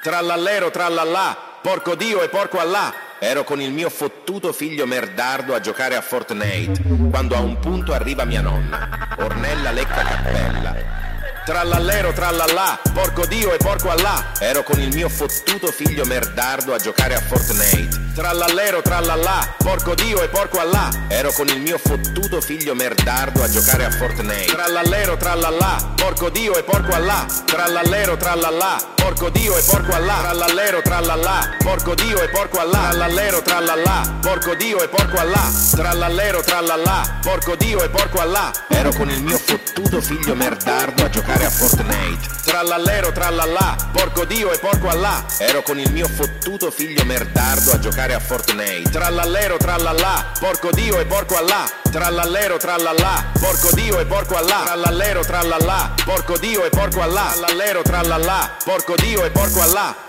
Trallallero, trallallà, porco Dio e porco Allah. Ero con il mio fottuto figlio merdardo a giocare a Fortnite, quando a un punto arriva mia nonna, Ornella Lecca Cappella. Trallallero, trallallà, porco Dio e porco Allah. Ero con il mio fottuto figlio merdardo a giocare a Fortnite. Trallallero, trallallà, porco Dio e porco Allah. Ero con il mio fottuto figlio merdardo a giocare a Fortnite. Trallallero, trallallà, porco Dio e porco Allah. Trallallero, trallallà, porco Dio e porco Allah. Trallallero, trallallà, porco Dio e porco Allah. Trallallero, trallallà, porco Dio e porco Allah. Trallallero, trallallà, porco Dio e porco Allah. Ero con il mio fottuto figlio merdardo a giocare a Fortnite. Trallallero, trallallà, porco Dio e porco Allah. Ero con il mio fottuto figlio merdardo a giocare a Fortnite. Trallallero, trallallà, porco Dio e porco Allah. Trallallero, trallallà, porco Dio e porco Allah. Trallallero, trallallà, porco Dio e porco Allah. Trallallero, trallallà, porco Dio e porco Allah.